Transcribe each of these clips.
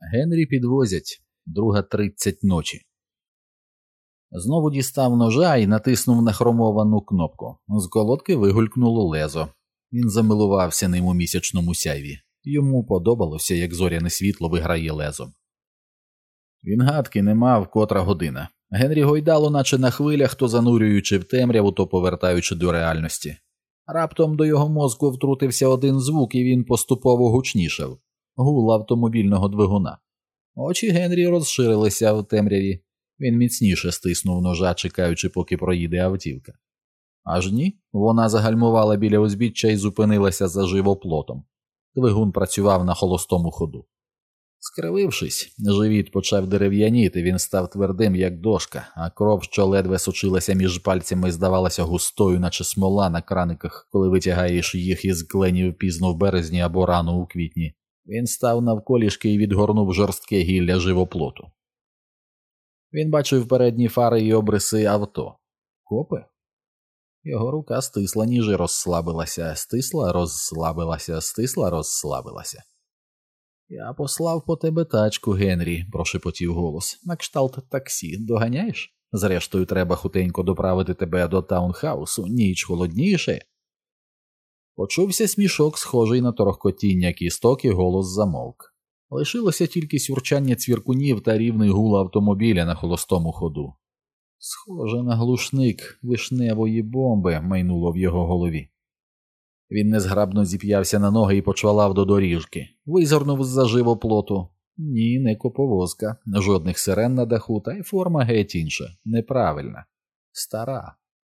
Генрі підвозять. 2:30 ночі. Знову дістав ножа і натиснув на хромовану кнопку. З колодки вигулькнуло лезо. Він замилувався ним у місячному сяйві. Йому подобалося, як зоряне світло виграє лезом. Він гадки не мав, котра година. Генрі гойдало наче на хвилях, то занурюючи в темряву, то повертаючи до реальності. Раптом до його мозку втрутився один звук, і він поступово гучнішав. Гул автомобільного двигуна. Очі Генрі розширилися в темряві. Він міцніше стиснув ножа, чекаючи, поки проїде автівка. Аж ні, вона загальмувала біля узбіччя і зупинилася за живоплотом. Двигун працював на холостому ходу. Скривившись, живіт почав дерев'яніти, він став твердим, як дошка, а кров, що ледве сочилася між пальцями, здавалася густою, наче смола на краниках, коли витягаєш їх із кленів пізно в березні або рано у квітні. Він став навколішки і відгорнув жорстке гілля живоплоту. Він бачив передні фари і обриси авто. Копи? Його рука стисла, ніж розслабилася, стисла, розслабилася, стисла, розслабилася. «Я послав по тебе тачку, Генрі», – прошепотів голос. «На кшталт таксі. Доганяєш? Зрештою, треба хутенько доправити тебе до таунхаусу. Ніч холодніше». Почувся смішок, схожий на торохкотіння кісток, і голос замовк. Лишилося тільки сюрчання цвіркунів та рівний гул автомобіля на холостому ходу. «Схоже на глушник вишневої бомби», – майнуло в його голові. Він незграбно зіп'явся на ноги і почвалав до доріжки. Визирнув з-за живоплоту. Ні, не коповозка, жодних сирен на даху, та й форма геть інша, неправильна, стара.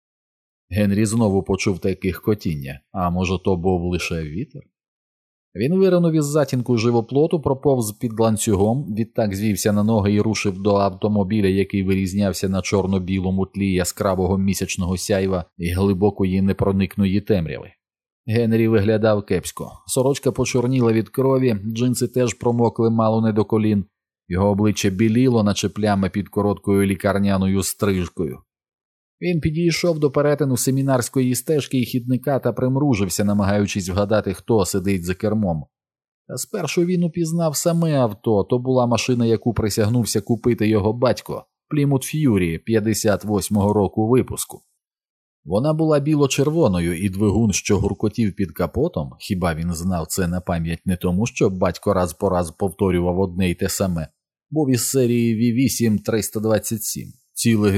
Генрі знову почув таке котіння, а може то був лише вітер? Він виринув із затінку живоплоту, проповз під ланцюгом, відтак звівся на ноги і рушив до автомобіля, який вирізнявся на чорно-білому тлі яскравого місячного сяйва і глибокої непроникної темряви. Генрі виглядав кепсько. Сорочка почорніла від крові, джинси теж промокли мало не до колін. Його обличчя біліло, наче плями під короткою лікарняною стрижкою. Він підійшов до перетину семінарської стежки і хідника та примружився, намагаючись вгадати, хто сидить за кермом. Та спершу він упізнав саме авто, то була машина, яку присягнувся купити його батько, Plymouth Fury 58-го року випуску. Вона була біло-червоною, і двигун, що гуркотів під капотом, хіба він знав це на пам'ять не тому, що батько раз по раз повторював одне й те саме, був із серії V8-327, цілих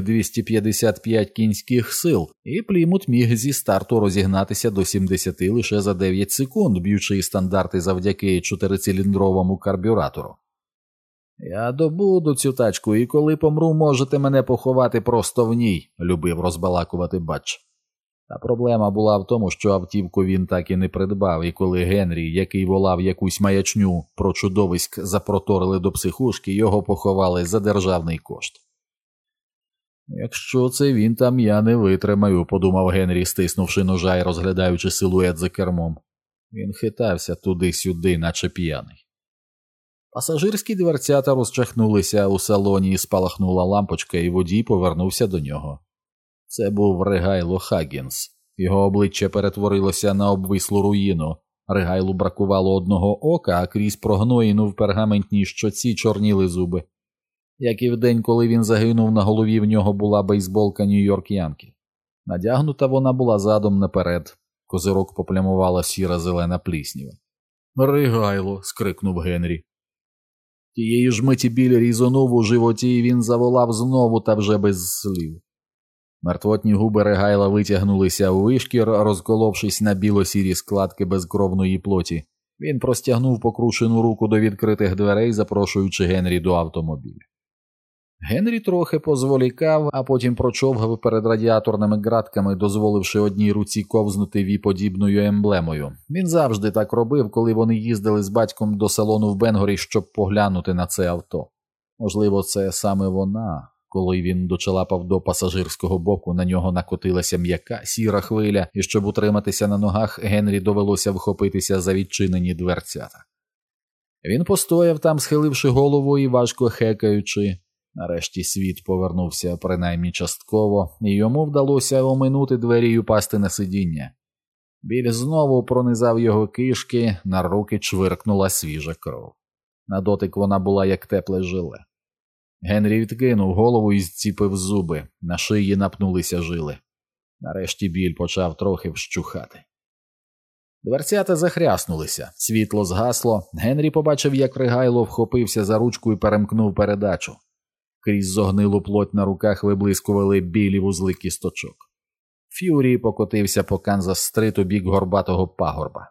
255 кінських сил, і Плімут міг зі старту розігнатися до 70 лише за 9 секунд, б'ючи стандарти завдяки 4-циліндровому карбюратору. «Я добуду цю тачку, і коли помру, можете мене поховати просто в ній», – любив розбалакувати Батч. Та проблема була в тому, що автівку він так і не придбав, і коли Генрі, який волав якусь маячню про чудовиськ, запроторили до психушки, його поховали за державний кошт. «Якщо це він там, я не витримаю», – подумав Генрі, стиснувши ножа і розглядаючи силует за кермом. Він хитався туди-сюди, наче п'яний. Пасажирські дверцята розчахнулися у салоні, і спалахнула лампочка, і водій повернувся до нього. Це був Ригайло Хаггінс. Його обличчя перетворилося на обвислу руїну. Ригайлу бракувало одного ока, а крізь прогноїну в пергаментній щоці чорніли зуби. Як і в день, коли він загинув, на голові в нього була бейсболка Нью-Йорк Янкі. Надягнута вона була задом наперед. Козирок поплямувала сіра-зелена плісніва. «Ригайло!» – скрикнув Генрі. Тієї ж миті біль різонув у животі, і він заволав знову, та вже без слів. Мертвотні губи Ригайла витягнулися у вишкір, розколовшись на біло-сірі складки безкровної плоті. Він простягнув покручену руку до відкритих дверей, запрошуючи Генрі до автомобіля. Генрі трохи позволікав, а потім прочовгав перед радіаторними ґратками, дозволивши одній руці ковзнути ві-подібною емблемою. Він завжди так робив, коли вони їздили з батьком до салону в Бенгорі, щоб поглянути на це авто. Можливо, це саме вона. Коли він дочалапав до пасажирського боку, на нього накотилася м'яка, сіра хвиля, і щоб утриматися на ногах, Генрі довелося вхопитися за відчинені дверцята. Він постояв там, схиливши голову і важко хекаючи. Нарешті світ повернувся принаймні частково, і йому вдалося оминути двері й упасти на сидіння. Біль знову пронизав його кишки, на руки чвиркнула свіжа кров. На дотик вона була як тепле жиле. Генрі відкинув голову і зціпив зуби, на шиї напнулися жили. Нарешті біль почав трохи вщухати. Дверцята захряснулися, світло згасло, Генрі побачив, як Ригайло вхопився за ручку і перемкнув передачу. Крізь зогнилу плоть на руках виблискували білі вузли кісточок. Ф'юрі покотився по Канзас-стрит у бік горбатого пагорба.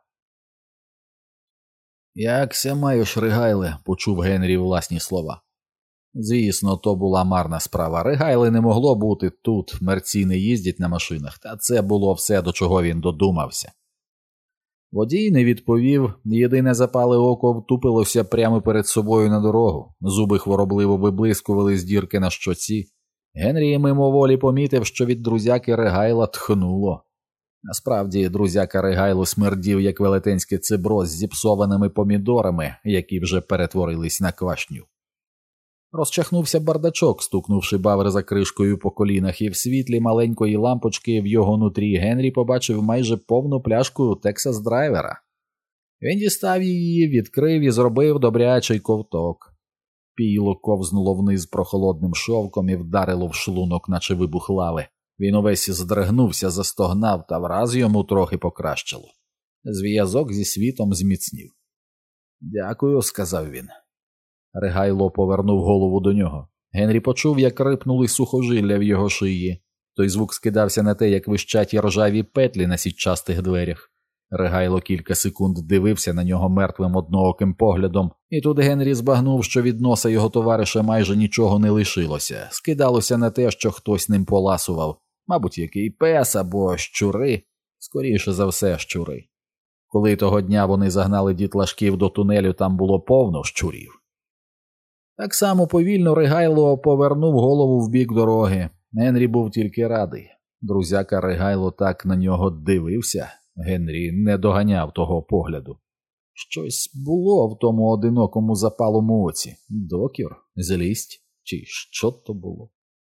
«Якся маєш, Ригайле?» – почув Генрі власні слова. Звісно, то була марна справа. Ригайли не могло бути тут, мерці не їздять на машинах, та це було все, до чого він додумався. Водій не відповів, єдине запале око втупилося прямо перед собою на дорогу, зуби хворобливо виблискували з дірки на щоці. Генрі мимоволі помітив, що від друзяки Ригайла тхнуло. Насправді, друзяка Ригайло смердів, як велетенське цибро з зіпсованими помідорами, які вже перетворились на квашню. Розчахнувся бардачок, стукнувши Бавер за кришкою по колінах, і в світлі маленької лампочки в його нутрі Генрі побачив майже повну пляшку Texas Драйвера. Він дістав її, відкрив і зробив добрячий ковток. Пійло ковзнуло вниз прохолодним шовком і вдарило в шлунок, наче вибух лави. Він увесь здригнувся, застогнав, та враз йому трохи покращило. Зв'язок зі світом зміцнів. «Дякую», – сказав він. Ригайло повернув голову до нього. Генрі почув, як рипнули сухожилля в його шиї. Той звук скидався на те, як вищать ржаві петлі на сітчастих дверях. Ригайло кілька секунд дивився на нього мертвим однооким поглядом, і тут Генрі збагнув, що від носа його товариша майже нічого не лишилося. Скидалося на те, що хтось ним поласував. Мабуть, який пес або щури. Скоріше за все, щури. Коли того дня вони загнали дітлашків до тунелю, там було повно щурів. Так само повільно Ригайло повернув голову в бік дороги. Генрі був тільки радий. Друзяка Ригайло так на нього дивився. Генрі не доганяв того погляду. Щось було в тому одинокому запалому оці. Докір, злість, чи що то було?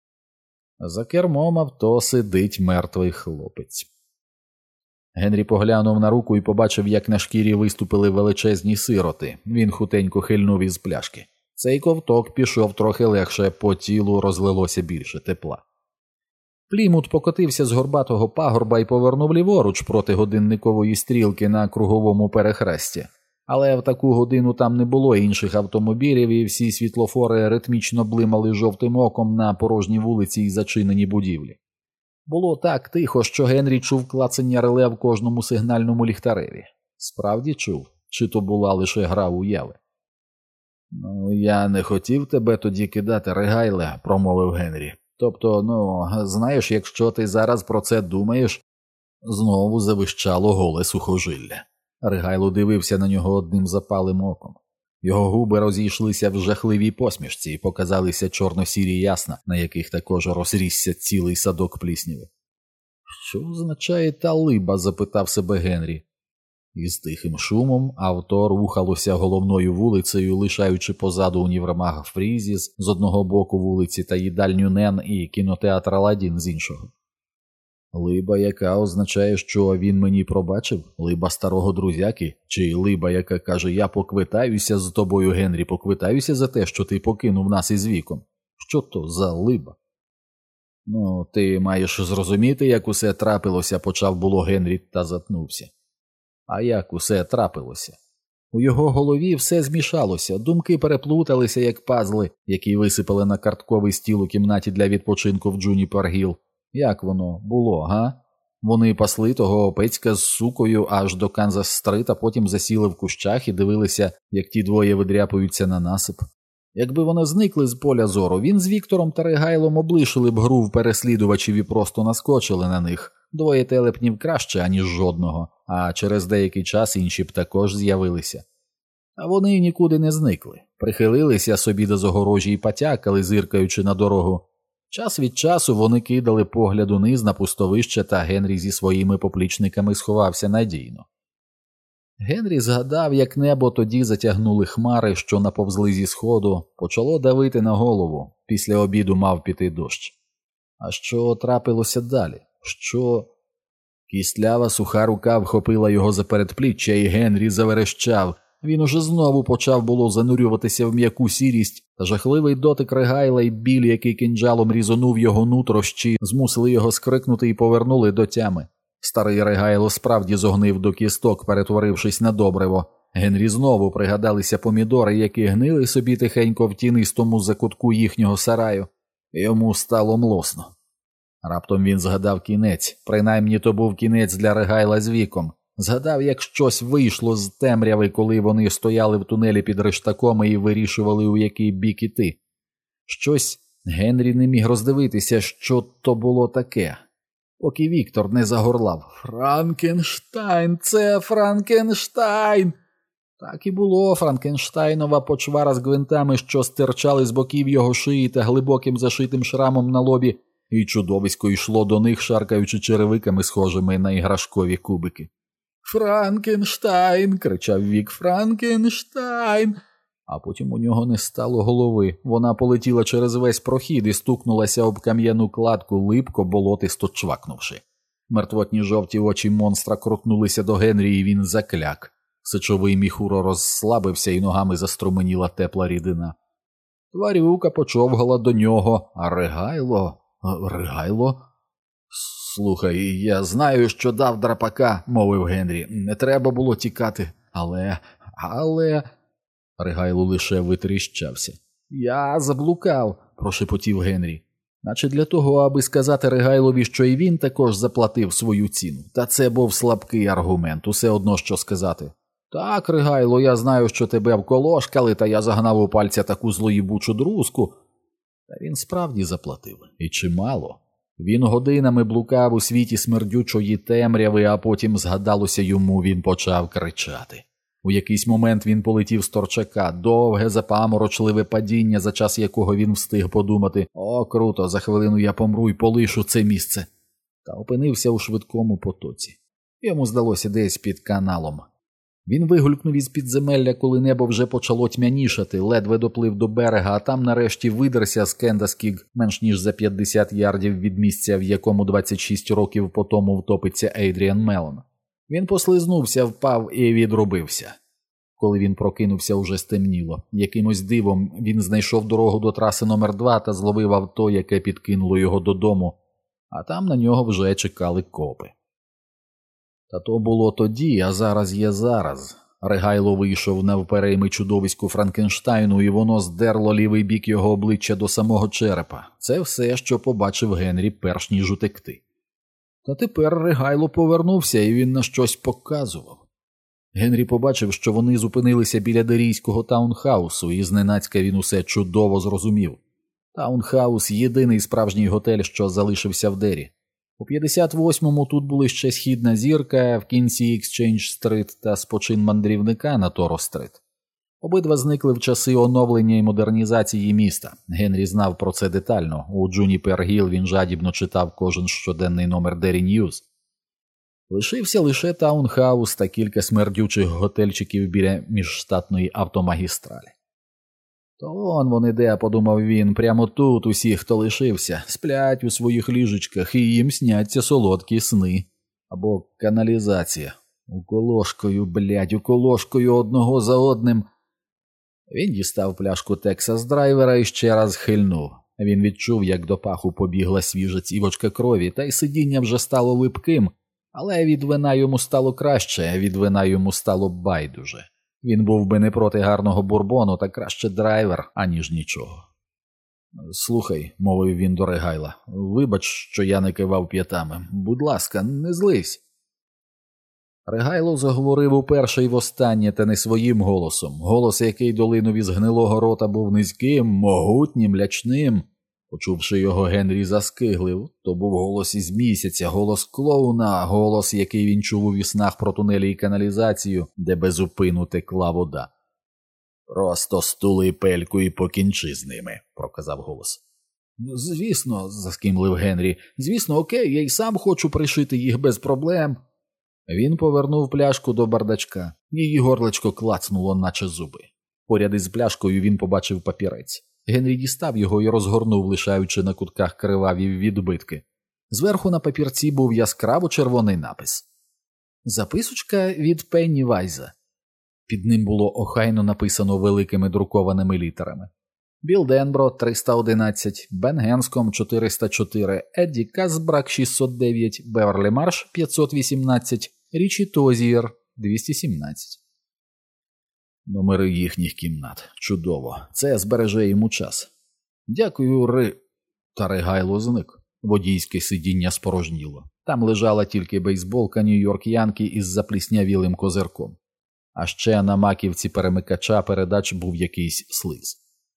За кермом авто сидить мертвий хлопець. Генрі поглянув на руку і побачив, як на шкірі виступили величезні сироти. Він хутенько хильнув із пляшки. Цей ковток пішов трохи легше, по тілу розлилося більше тепла. Плімут покотився з горбатого пагорба і повернув ліворуч проти годинникової стрілки на круговому перехресті. Але в таку годину там не було інших автомобілів, і всі світлофори ритмічно блимали жовтим оком на порожній вулиці й зачинені будівлі. Було так тихо, що Генрі чув клацання реле в кожному сигнальному ліхтареві. Справді чув, чи то була лише гра уяви. «Ну, я не хотів тебе тоді кидати, Ригайле», – промовив Генрі. «Тобто, знаєш, якщо ти зараз про це думаєш...» Знову завищало голе сухожилля. Ригайло дивився на нього одним запалим оком. Його губи розійшлися в жахливій посмішці і показалися чорно-сірі ясна, на яких також розрісся цілий садок плісняви. «Що означає та либа?» – запитав себе Генрі. Із тихим шумом авто рухалося головною вулицею, лишаючи позаду універмаг Фрізіс з одного боку вулиці та їдальню Нен і кінотеатр Аладдін з іншого. Либа, яка означає, що він мені пробачив? Либа старого друзяки? Чи либа, яка каже, я поквитаюся з тобою, Генрі, поквитаюся за те, що ти покинув нас із віком? Що то за либа? Ти маєш зрозуміти, як усе трапилося, почав було Генрі та затнувся. А як усе трапилося? У його голові все змішалося, думки переплуталися, як пазли, які висипали на картковий стіл у кімнаті для відпочинку в Джуніпер-Гілл. Як воно було, га? Вони пасли того опецька з сукою аж до Канзас-стрит, а потім засіли в кущах і дивилися, як ті двоє видряпуються на насип. Якби вони зникли з поля зору, він з Віктором та Ригайлом облишили б гру в переслідувачів і просто наскочили на них. Двоє телепнів краще, аніж жодного, а через деякий час інші б також з'явилися. А вони нікуди не зникли. Прихилилися собі до загорожі і потякали, зиркаючи на дорогу. Час від часу вони кидали погляд униз на пустовище, та Генрі зі своїми поплічниками сховався надійно. Генрі згадав, як небо тоді затягнули хмари, що наповзли зі сходу, почало давити на голову, після обіду мав піти дощ. А що трапилося далі? Що? Кістлява суха рука вхопила його за передпліччя, і Генрі заверещав. Він уже знову почав було занурюватися в м'яку сірість, та жахливий дотик Ригайла й біль, який кинджалом різонув його нутрощі, змусили його скрикнути і повернули до тями. Старий Ригайло справді зогнив до кісток, перетворившись на добриво. Генрі знову пригадалися помідори, які гнили собі тихенько в тінистому закутку їхнього сараю. Йому стало млосно. Раптом він згадав кінець, принаймні то був кінець для Ригайла з віком. Згадав, як щось вийшло з темряви, коли вони стояли в тунелі під Рештаком і вирішували, у який бік іти. Щось Генрі не міг роздивитися, що то було таке. Поки Віктор не загорлав: «Франкенштайн! Це Франкенштайн!» Так і було. Франкенштайнова почвара з гвинтами, що стирчали з боків його шиї та глибоким зашитим шрамом на лобі, і чудовисько йшло до них, шаркаючи черевиками, схожими на іграшкові кубики. «Франкенштайн!» – кричав Вік. «Франкенштайн!» А потім у нього не стало голови. Вона полетіла через весь прохід і стукнулася об кам'яну кладку, липко, болотисто чвакнувши. Мертвотні жовті очі монстра крутнулися до Генрі, і він закляк. Сечовий міхуро розслабився, і ногами заструменіла тепла рідина. Тварюка почовгала до нього. А Ригайло? Ригайло? «Слухай, я знаю, що дав драпака», – мовив Генрі. «Не треба було тікати. Але...» Ригайло лише витріщався. «Я заблукав», – прошепотів Генрі. Наче для того, аби сказати Ригайлові, що і він також заплатив свою ціну. Та це був слабкий аргумент, усе одно що сказати. «Так, Ригайло, я знаю, що тебе вколошкали, та я загнав у пальця таку злоїбучу друзку». Та він справді заплатив. І чимало. Він годинами блукав у світі смердючої темряви, а потім, згадалося йому, він почав кричати. У якийсь момент він полетів з торчака, довге, запаморочливе падіння, за час якого він встиг подумати: «О, круто, за хвилину я помру і полишу це місце». Та опинився у швидкому потоці. Йому здалося десь під каналом. Він вигулькнув із підземелля, коли небо вже почало тьмянішати, ледве доплив до берега, а там нарешті видерся з Кендаскіг менш ніж за 50 ярдів від місця, в якому 26 років потому втопиться Ейдріан Мелон. Він послизнувся, впав і відрубився. Коли він прокинувся, уже стемніло. Якимось дивом він знайшов дорогу до траси номер 2 та зловив авто, яке підкинуло його додому, а там на нього вже чекали копи. Та то було тоді, а зараз є зараз. Ригайло вийшов навперейми чудовиську Франкенштайну, і воно здерло лівий бік його обличчя до самого черепа. Це все, що побачив Генрі, перш ніж утекти. Та тепер Ригайло повернувся, і він на щось показував. Генрі побачив, що вони зупинилися біля дерійського таунхаусу, і зненацька він усе чудово зрозумів. Таунхаус – єдиний справжній готель, що залишився в Дері. У 58-му тут були ще Східна зірка, в кінці Екстчейндж-стрит та спочин мандрівника на Торо-стрит. Обидва зникли в часи оновлення і модернізації міста. Генрі знав про це детально. У Джуніпер-Гіл він жадібно читав кожен щоденний номер Дері Ньюз. Лишився лише таунхаус та кілька смердючих готельчиків біля міжштатної автомагістралі. «То он вони де», – подумав він, – «прямо тут усі, хто лишився, сплять у своїх ліжечках, і їм сняться солодкі сни. Або каналізація. Уколошкою, блядь, уколошкою одного за одним». Він дістав пляшку Тексас-драйвера і ще раз хильнув. Він відчув, як до паху побігла свіжа цівочка крові, та й сидіння вже стало липким, але від вина йому стало краще, а від вина йому стало байдуже. Він був би не проти гарного бурбону, та краще драйвер, аніж нічого. «Слухай», – мовив він до Ригайла, – «вибач, що я не кивав п'ятами. Будь ласка, не злись». Ригайло заговорив уперше й востаннє, та не своїм голосом. Голос, який долинув із гнилого рота, був низьким, могутнім, лячним. Почувши його, Генрі заскиглив. То був голос із місяця, голос клоуна, голос, який він чув у віснах про тунелі і каналізацію, де безупину текла вода. «Просто стули пельку і покінчи з ними», – проказав голос. «Звісно», – заскімлив Генрі, – «звісно, окей, я й сам хочу пришити їх без проблем». Він повернув пляшку до бардачка. Її горлечко клацнуло, наче зуби. Поряд із пляшкою він побачив папірець. Генрі дістав його і розгорнув, лишаючи на кутках криваві відбитки. Зверху на папірці був яскраво червоний напис. «Записочка від Пеннівайза». Під ним було охайно написано великими друкованими літерами. Білл Денбро 311, Бен Генском 404, Едді Казбрак 609, Беверлі Марш 518, Річі Тозієр 217. Номери їхніх кімнат. Чудово. Це збереже йому час. Дякую, Та Ригайло зник. Водійське сидіння спорожніло. Там лежала тільки бейсболка Нью-Йорк Янкі із запліснявілим козирком. А ще на маківці перемикача передач був якийсь слиз.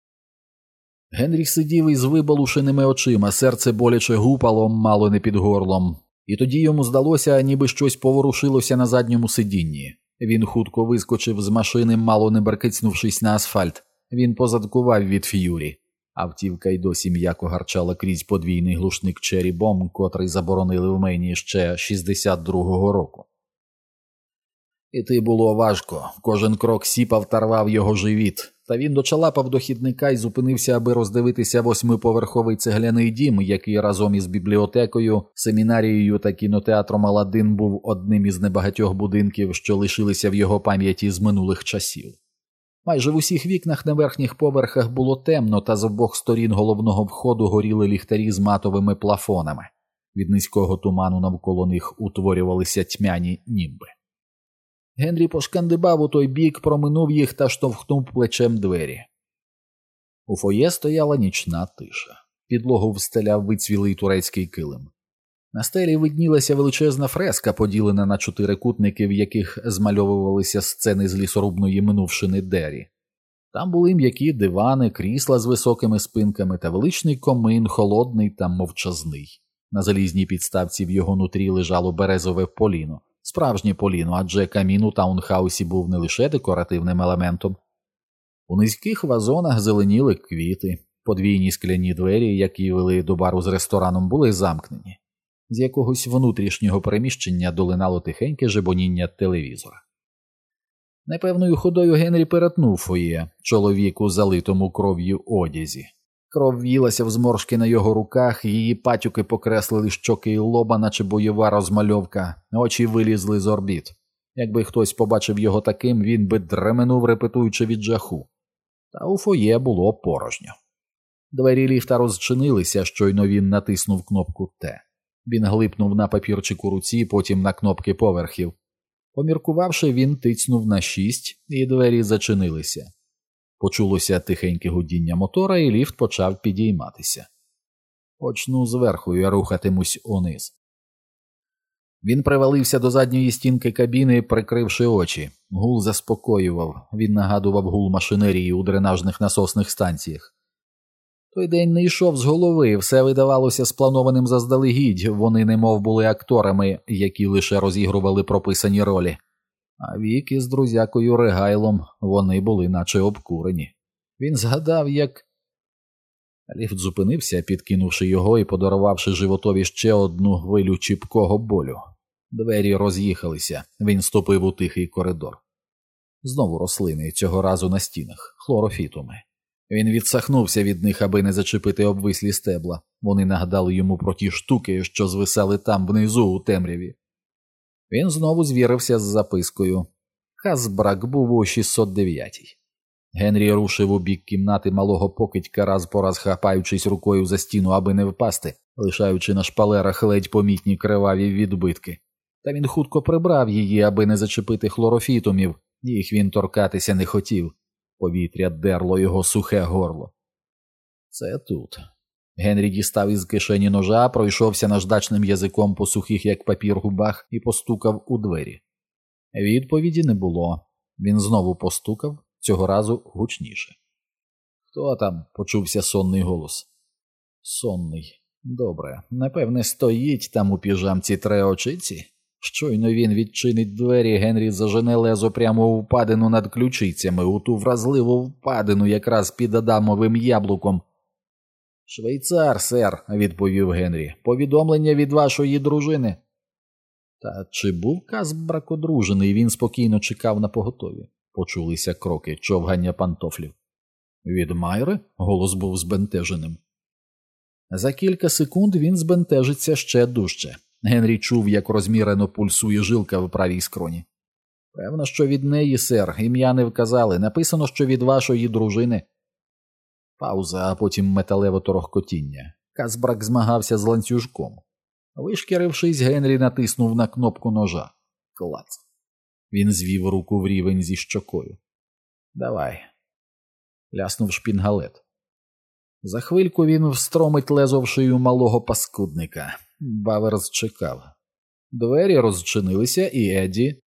Генрі сидів із вибалушеними очима, серце боляче гупало мало не під горлом. І тоді йому здалося, ніби щось поворушилося на задньому сидінні. Він хутко вискочив з машини, мало не беркицнувшись на асфальт. Він позадкував від Ф'юрі. Автівка й досі м'яко гарчала крізь подвійний глушник Cherry Bomb, котрий заборонили в Мейні ще 62-го року. Іти було важко. Кожен крок сіпав та рвав його живіт. Та він дочалапав до хідника і зупинився, аби роздивитися 8-поверховий цегляний дім, який разом із бібліотекою, семінарією та кінотеатром «Аладдин» був одним із небагатьох будинків, що лишилися в його пам'яті з минулих часів. Майже в усіх вікнах на верхніх поверхах було темно, та з обох сторін головного входу горіли ліхтарі з матовими плафонами. Від низького туману навколо них утворювалися тьмяні німби. Генрі пошкандибав у той бік, проминув їх та штовхнув плечем двері. У фоє стояла нічна тиша. Підлогу встеляв вицвілий турецький килим. На стелі виднілася величезна фреска, поділена на 4 кутники, в яких змальовувалися сцени з лісорубної минувшини Деррі. Там були м'які дивани, крісла з високими спинками та величний комин, холодний та мовчазний. На залізній підставці в його нутрі лежало березове поліно. Справжнє поліно, адже камін у таунхаусі був не лише декоративним елементом. У низьких вазонах зеленіли квіти, подвійні скляні двері, які вели до бару з рестораном, були замкнені. З якогось внутрішнього переміщення долинало тихеньке жебоніння телевізора. Непевною ходою Генрі перетнув фоє, чоловік у залитому кров'ю одязі. Кров в'їлася в зморшки на його руках, її патюки покреслили щоки й лоба, наче бойова розмальовка, очі вилізли з орбіт. Якби хтось побачив його таким, він би дременув, репетуючи від жаху. Та у фоє було порожньо. Двері ліфта розчинилися, щойно він натиснув кнопку «Т». Він глипнув на папірчик у руці, потім на кнопки поверхів. Поміркувавши, він тицнув на 6, і двері зачинилися. Почулося тихеньке гудіння мотора, і ліфт почав підійматися. Почну зверху, я рухатимусь униз. Він привалився до задньої стінки кабіни, прикривши очі. Гул заспокоював, він нагадував гул машинерії у дренажних насосних станціях. Той день не йшов з голови, все видавалося спланованим заздалегідь, вони немов були акторами, які лише розігрували прописані ролі. А Вік із друзякою Ригайлом, вони були наче обкурені. Він згадав, як... Ліфт зупинився, підкинувши його і подарувавши животові ще одну хвилю чіпкого болю. Двері роз'їхалися, він ступив у тихий коридор. Знову рослини, цього разу на стінах, хлорофітуми. Він відсахнувся від них, аби не зачепити обвислі стебла. Вони нагадали йому про ті штуки, що звисали там внизу у темряві. Він знову звірився з запискою. Казбрак був у 609-й. Генрі рушив у бік кімнати малого покидька, раз по раз хапаючись рукою за стіну, аби не впасти, лишаючи на шпалерах ледь помітні криваві відбитки. Та він хутко прибрав її, аби не зачепити хлорофітумів. Їх він торкатися не хотів. Повітря дерло його сухе горло. Це тут. Генрі дістав із кишені ножа, пройшовся наждачним язиком по сухих, як папір, губах і постукав у двері. Відповіді не було. Він знову постукав, цього разу гучніше. «Хто там?» – почувся сонний голос. Сонний. Добре. Напевне, стоїть там у піжамці треочиці? Щойно він відчинить двері, Генрі зажене лезо прямо у впадину над ключицями, у ту вразливу впадину якраз під Адамовим яблуком. «Швейцар, сер», – відповів Генрі. «Повідомлення від вашої дружини». Та чи був Казбрак одружений, він спокійно чекав на поготові. Почулися кроки, човгання пантофлів. «Від Майри?» – голос був збентеженим. За кілька секунд він збентежиться ще дужче. Генрі чув, як розмірено пульсує жилка в правій скроні. Певно, що від неї, сер, ім'я не вказали. Написано, що від вашої дружини. Пауза, а потім металеве торохкотіння. Касбрак змагався з ланцюжком. Вишкірившись, Генрі натиснув на кнопку ножа. Клац. Він звів руку в рівень зі щокою. «Давай», – ляснув шпінгалет. За хвильку він встромить лезо в шию малого паскудника. Баверс чекав. Двері розчинилися, і Едді,